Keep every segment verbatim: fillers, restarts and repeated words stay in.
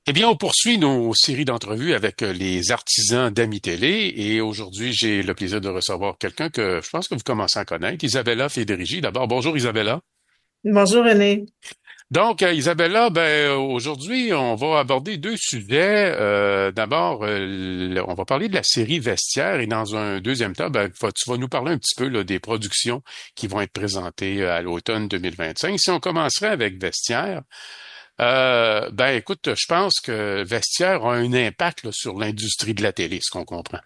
Eh bien, on poursuit nos séries d'entrevues avec euh, les artisans d'Ami Télé et aujourd'hui, j'ai le plaisir de recevoir quelqu'un que je pense que vous commencez à connaître, Isabella Federici. D'abord, bonjour Isabella. Bonjour René. Donc, euh, Isabella, ben euh, aujourd'hui, on va aborder deux sujets. Euh, d'abord, euh, le- on va parler de la série Vestiaire et dans un deuxième temps, ben, va- tu vas nous parler un petit peu là, des productions qui vont être présentées euh, à l'automne deux mille vingt-cinq. Si on commencerait avec Vestiaire. Euh, ben écoute, je pense que Vestiaire a un impact là, sur l'industrie de la télé, ce qu'on comprend.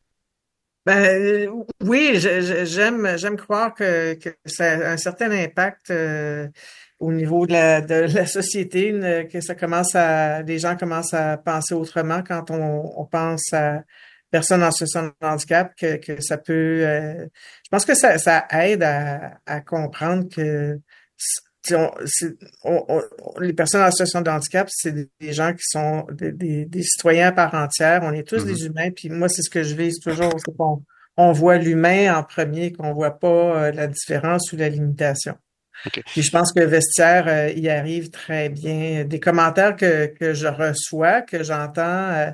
Ben euh, oui, je- je- j'aime j'aime croire que, que ça a un certain impact euh, au niveau de la de la société, une- que ça commence à les gens commencent à penser autrement quand on, on pense à personnes en situation de handicap, que, que ça peut euh, je pense que ça, ça aide à, à comprendre que c'est- on- c'est- on- on- les personnes en situation de handicap, c'est des des gens qui sont des, des, des citoyens à part entière. On est tous Mhm. des humains. Puis moi, c'est ce que je vise toujours, c'est qu'on on voit l'humain en premier, qu'on voit pas euh, la différence ou la limitation. OK. Puis je pense que Vestiaire euh, y arrive très bien. Des commentaires que, que je reçois, que j'entends euh,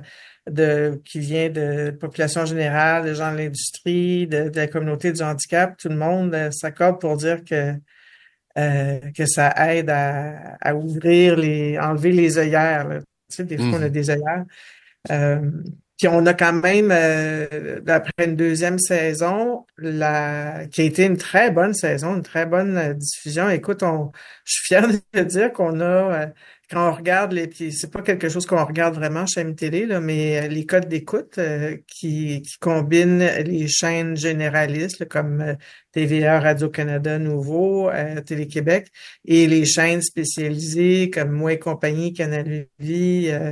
de qui vient de population générale, de gens de l'industrie, de, de la communauté du handicap, tout le monde euh, s'accorde pour dire que euh, que ça aide à, à ouvrir les, enlever les œillères, là. Tu sais, des fois, on a Mhm. des œillères. Euh, Puis on a quand même, euh, après une deuxième saison, la, qui a été une très bonne saison, une très bonne euh, diffusion. Écoute, on, je suis fier de dire qu'on a, euh, quand on regarde les, puis c'est pas quelque chose qu'on regarde vraiment chez M T L, là, mais euh, les codes d'écoute euh, qui, qui combinent les chaînes généralistes là, comme euh, T V A, Radio-Canada Nouveau, euh, Télé-Québec, et les chaînes spécialisées comme Moi et compagnie, Canal Vie, euh,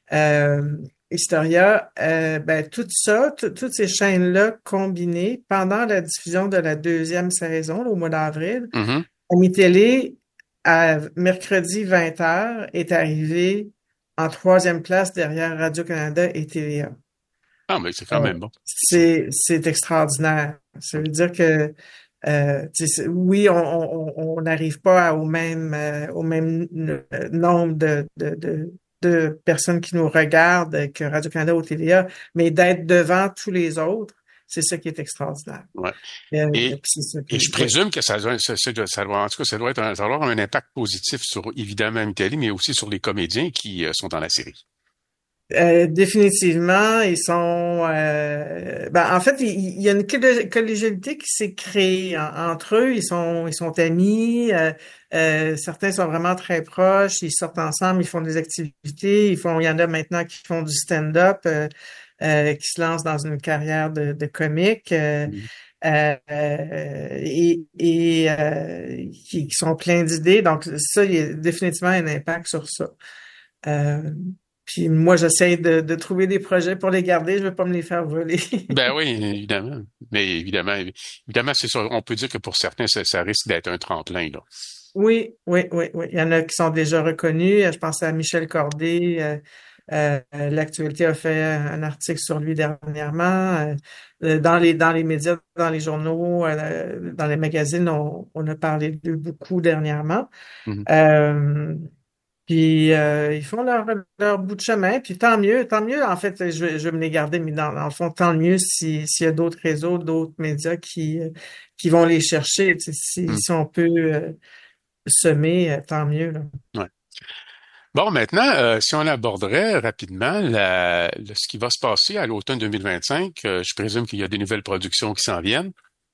euh, Historia, euh, ben, tout ça, tout- toutes ces chaînes-là combinées pendant la diffusion de la deuxième saison, là, au mois d'avril, Mhm. Ami Télé, à mercredi vingt heures, est arrivé en troisième place derrière Radio-Canada et T V A. Ah, mais c'est Euh, quand même bon. c'est, c'est extraordinaire. Ça veut dire que euh, tu sais, c'est- oui, on on on n'arrive pas à- au même euh, au même n- euh, nombre de, de de de personnes qui nous regardent que Radio-Canada ou T V A, mais d'être devant tous les autres, c'est ça qui est extraordinaire. Ouais. Euh, Et, puis c'est ça et qui, je oui. présume que ça, doit- ça, ça doit, ça doit- en tout cas, ça doit être un, ça doit avoir un impact positif sur, évidemment, Italie, mais aussi sur les comédiens qui euh, sont dans la série. Euh, définitivement, ils sont. Euh, ben, en fait, il, il y a une collégi- collégialité qui s'est créée en- entre eux. Ils sont, ils sont amis. Euh, euh, certains sont vraiment très proches. Ils sortent ensemble. Ils font des activités. Ils font. Il y en a maintenant qui font du stand-up, euh, euh, qui se lancent dans une carrière de, de comique. Euh, Mhm. euh, euh, et et euh, qui, qui sont pleins d'idées. Donc ça, il y a définitivement un impact sur ça. Euh, Puis moi, j'essaie de, de trouver des projets pour les garder. Je veux pas me les faire voler. Ben oui, évidemment. Mais évidemment, évidemment, c'est ça. On peut dire que pour certains, ça, ça risque d'être un tremplin, là. Oui, oui, oui, oui. Il y en a qui sont déjà reconnus. Je pense à Michel Corday. Euh, euh, L'Actualité a fait un article sur lui dernièrement. Euh, dans les dans les médias, dans les journaux, euh, dans les magazines, on, on a parlé de beaucoup dernièrement. Mhm. Euh, Puis euh, ils font leur, leur bout de chemin, puis tant mieux, tant mieux. En fait, je vais, je vais me les garder, mais dans, dans le fond, tant mieux si, s'il y a d'autres réseaux, d'autres médias qui, euh, qui vont les chercher. Tu sais, si, Mhm. si on peut euh, semer, euh, tant mieux, là. Ouais. Bon, maintenant, euh, si on aborderait rapidement la, le- ce qui va se passer à l'automne deux mille vingt-cinq, euh, je présume qu'il y a des nouvelles productions qui s'en viennent.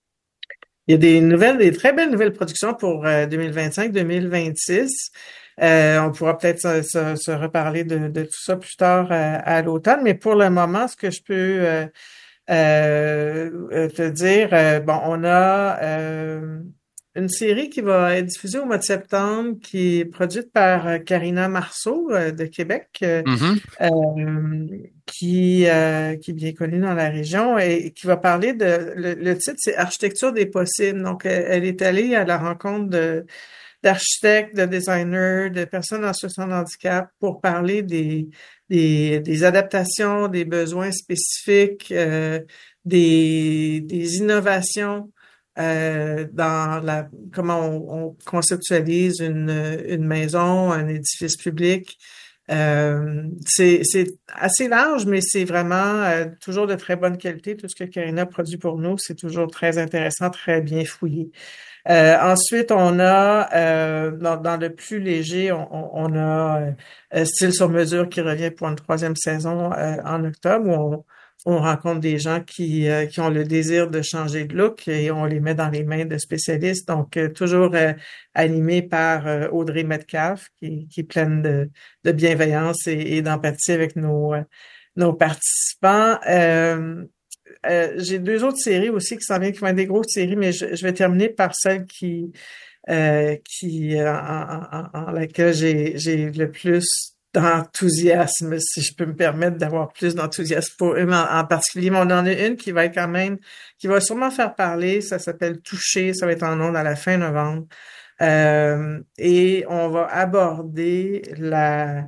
Il y a des nouvelles, des très belles nouvelles productions pour euh, deux mille vingt-cinq, deux mille vingt-six. Euh, on pourra peut-être se, se- se reparler de, de tout ça plus tard euh, à l'automne, mais pour le moment, ce que je peux euh, euh, euh, te dire, euh, bon, on a euh, une série qui va être diffusée au mois de septembre, qui est produite par euh, Karina Marceau euh, de Québec, euh, Mhm. euh, qui, euh, qui est bien connue dans la région et qui va parler de, le, le titre, c'est Architecture des possibles. Donc, elle, elle est allée à la rencontre de d'architectes, de designers, de personnes en situation de handicap pour parler des, des, des adaptations, des besoins spécifiques, euh, des, des innovations euh, dans la comment on, on conceptualise une, une maison, un édifice public. Euh, c'est, c'est assez large, mais c'est vraiment euh, toujours de très bonne qualité. Tout ce que Karina produit pour nous, c'est toujours très intéressant, très bien fouillé. Euh, ensuite, on a euh, dans, dans le plus léger, on, on on a euh, Style sur mesure qui revient pour une troisième saison euh, en octobre, où on, on rencontre des gens qui, euh, qui ont le désir de changer de look et on les met dans les mains de spécialistes. Donc, euh, toujours euh, animé par euh, Audrey Metcalf, qui, qui est pleine de, de bienveillance et, et d'empathie avec nos, euh, nos participants. Euh, euh, j'ai deux autres séries aussi qui s'en viennent, qui vont être des grosses séries, mais je, je vais terminer par celle qui, euh, qui euh, en, en, en laquelle j'ai, j'ai le plus d'enthousiasme, si je peux me permettre d'avoir plus d'enthousiasme pour eux, mais en, en particulier. Mais on en a une qui va être quand même, qui va sûrement faire parler. Ça s'appelle Toucher. Ça va être en ondes à la fin novembre. Euh, et on va aborder la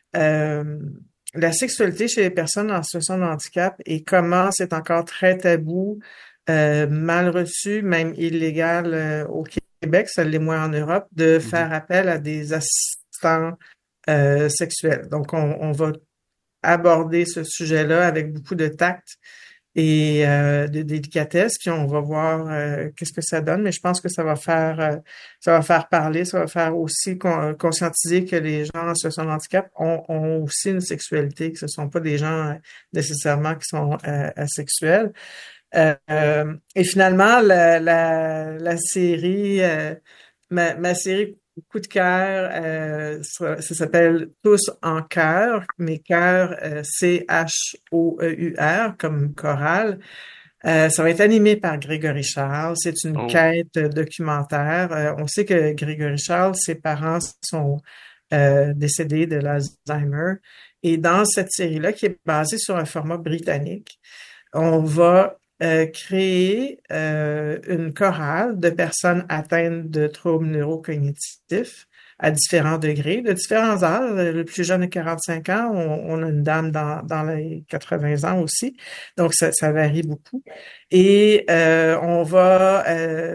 euh, la sexualité chez les personnes en situation de handicap et comment c'est encore très tabou, euh, mal reçu, même illégal euh, au Québec, ça l'est moins en Europe, de Mhm. faire appel à des assistants euh, sexuels. Donc, on, on va aborder ce sujet-là avec beaucoup de tact et euh, de délicatesse, puis on va voir euh, qu'est-ce que ça donne, mais je pense que ça va faire euh, ça va faire parler, ça va faire aussi con- conscientiser que les gens en situation de handicap ont, ont aussi une sexualité, que ce sont pas des gens euh, nécessairement qui sont euh, asexuels. Euh, euh, et finalement, la, la, la série, euh, ma, ma série coup de cœur, euh, ça, ça s'appelle Tous en chœur, mais chœur, euh, C H O E U R, comme chorale. Euh, ça va être animé par Grégory Charles. C'est une Oh. quête documentaire. Euh, on sait que Grégory Charles, ses parents sont euh, décédés de l'Alzheimer. Et dans cette série-là, qui est basée sur un format britannique, on va euh, créer euh, une chorale de personnes atteintes de troubles neurocognitifs à différents degrés, de différents âges. Le plus jeune a quarante-cinq ans, on, on a une dame dans, dans les quatre-vingts ans aussi, donc ça, ça varie beaucoup. Et euh, on va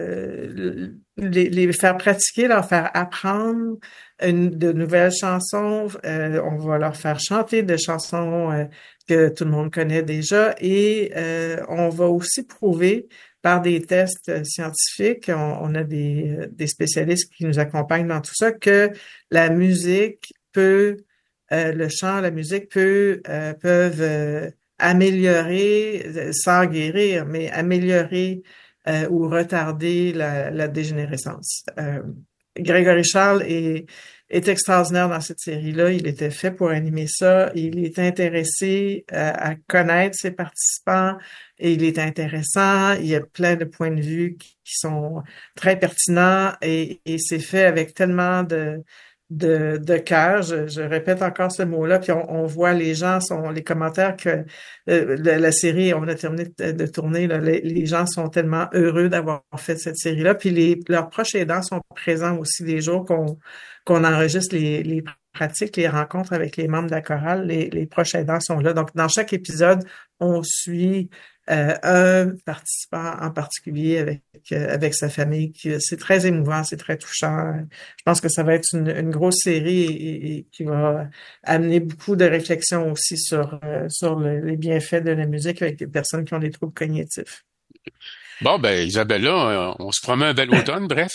euh, les, les faire pratiquer, leur faire apprendre une, de nouvelles chansons. Euh, on va leur faire chanter des chansons euh, que tout le monde connaît déjà et euh, on va aussi prouver par des tests scientifiques, on, on a des, des spécialistes qui nous accompagnent dans tout ça, que la musique peut, euh, le chant, la musique peut, euh, peuvent euh, améliorer, euh, sans guérir, mais améliorer euh, ou retarder la, la dégénérescence. Euh, Grégory Charles est est extraordinaire dans cette série-là. Il était fait pour animer ça. Il est intéressé euh, à connaître ses participants et il est intéressant. Il y a plein de points de vue qui, qui sont très pertinents et, et c'est fait avec tellement de de, de cœur. Je, je répète encore ce mot-là. Puis on, on voit les gens sont les commentaires que euh, la, la série, on a terminé de, de tourner. Là, les, les gens sont tellement heureux d'avoir fait cette série-là. Puis les leurs proches aidants sont présents aussi les jours qu'on qu'on enregistre les, les pratiques, les rencontres avec les membres de la chorale, les, les proches aidants sont là. Donc, dans chaque épisode, on suit euh, un participant en particulier avec euh, avec sa famille. C'est très émouvant, c'est très touchant. Je pense que ça va être une, une grosse série et, et qui va amener beaucoup de réflexion aussi sur euh, sur le- les bienfaits de la musique avec les personnes qui ont des troubles cognitifs. Bon, ben, Isabella, euh, on se promet un bel automne, bref.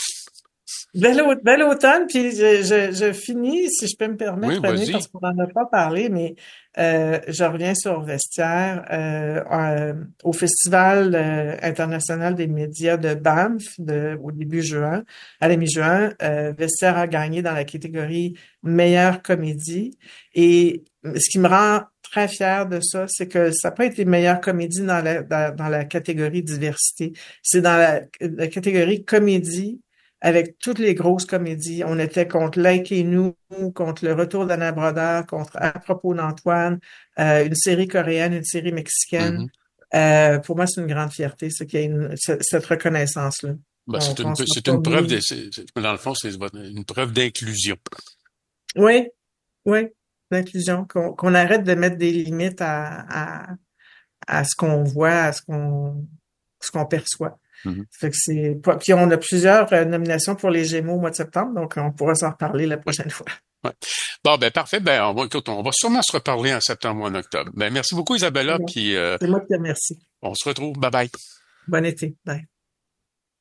Bel, au- bel automne, puis je, je, je finis, si je peux me Oui, permettre, René, parce vas-y. qu'on n'en a pas parlé, mais euh, je reviens sur Vestiaire. Euh, euh, au Festival euh, international des médias de Banff de, au début juin, à la mi-juin, euh, Vestiaire a gagné dans la catégorie meilleure comédie. Et ce qui me rend très fière de ça, c'est que ça n'a pas été meilleure comédie dans la, dans, dans la catégorie diversité. C'est dans la, la catégorie comédie avec toutes les grosses comédies. On était contre Like et nous, contre Le Retour d'Anna Brodeur, contre À propos d'Antoine, euh, une série coréenne, une série mexicaine. Mhm. Euh, pour moi, c'est une grande fierté, ce qu'il y ait une- ce- cette reconnaissance-là. Ben, Qu'on c'est une, qu'on soit c'est pas une preuve de, mis. c'est- c'est- dans le fond, c'est une preuve d'inclusion. Oui, oui, l'inclusion. Qu'on qu'on arrête de mettre des limites à, à, à ce qu'on voit, à ce qu'on ce qu'on perçoit. Mhm. Fait que c'est pas. Puis on a plusieurs euh, nominations pour les Gémeaux au mois de septembre, donc on pourra s'en reparler la Oui. prochaine fois. Ouais. Bon, ben parfait. Ben, on va, écoute, on va sûrement se reparler en septembre ou en octobre. Ben, merci beaucoup, Isabella, Bon, puis euh, c'est moi qui te remercie. on se retrouve. Bye bye. Bon été. Bye.